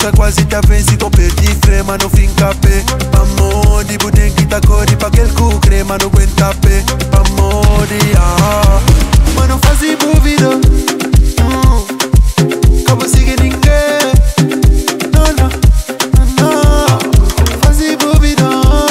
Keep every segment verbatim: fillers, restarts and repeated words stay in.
busa quase te vence, com perdi frema no fim capê. Amor, de buden que tá cori pra aquele cu crema no aguenta pé. Amor, ah, mano faz dúvida. Hum, como sigue ninguém. Não, não, não, faz dúvida.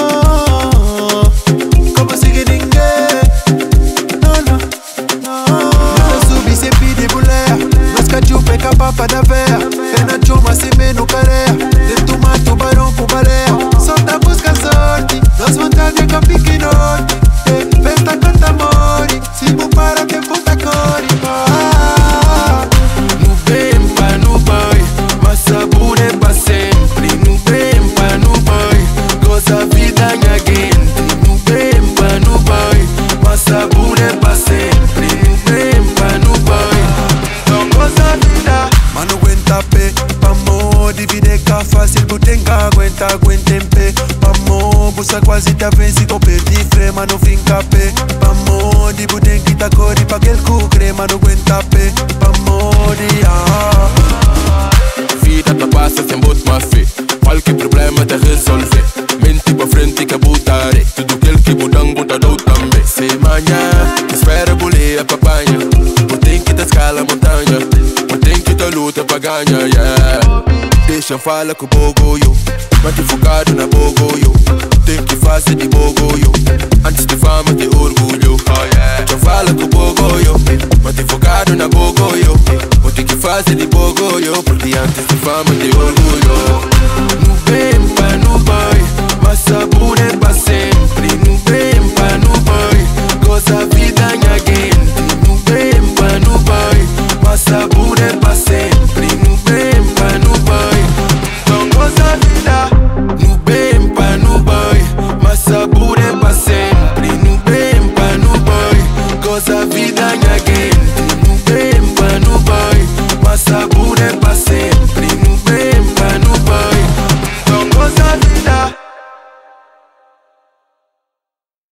Como sigue ninguém. Não, não, não. Nós subi sempre de mulher. Nós catiu peca papa da véia. Pena chuma se me no careia. Dentro mar tubarão com baleia. Só tá busca sorte. Nós vontade é capique norte. Festa canta amore. Se não para que puta core. Ah, no bem pa no boy, mas sabor é pra sempre. No bem pa no boy, goza a vida em alguém. No bem pa no boy, mas sabor é pra sempre. No bem pa no boy, não goza a vida. Mano aguenta pé. Amor, divide cá fácil. Butenga aguenta, aguenta em pé. Amor, busa quase te vence, com perdi frema no fim capê. Amor, de buden que tá cori pra aquele cu crema no aguenta pé. Amor, ah. Vida tá passa sem botar uma fé. Qualquer problema te resolver. Mente pra frente que botare. Tudo aquele que budang conta do também. Se manhã, espera boleia pra panha. Tem que te escala montanha. Tem que te luta pra ganhar, yeah. Deixa fala com o bogoyo. Mas te focado na bogoyo. Tem que fazer de bogoyo. Antes de fama te orgulho, oh yeah. Já fala com o bogoyo. Mas te focado na bogoyo. Tem que fazer de bogoyo. Porque antes de fama te orgulho.